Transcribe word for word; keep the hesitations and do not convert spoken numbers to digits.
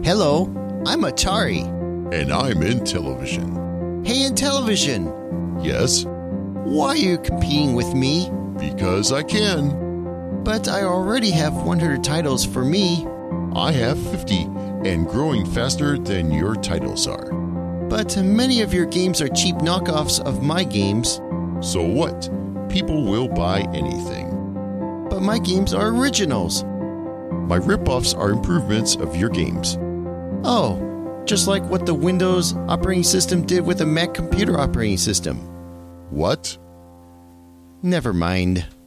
Hello, I'm Atari. And I'm Intellivision. Hey, Intellivision. Yes? Why are you competing with me? Because I can. But I already have one hundred titles for me. I have fifty, and growing faster than your titles are. But many of your games are cheap knockoffs of my games. So what? People will buy anything. But my games are originals. My rip-offs are improvements of your games. Oh, just like what the Windows operating system did with the Mac computer operating system. What? Never mind.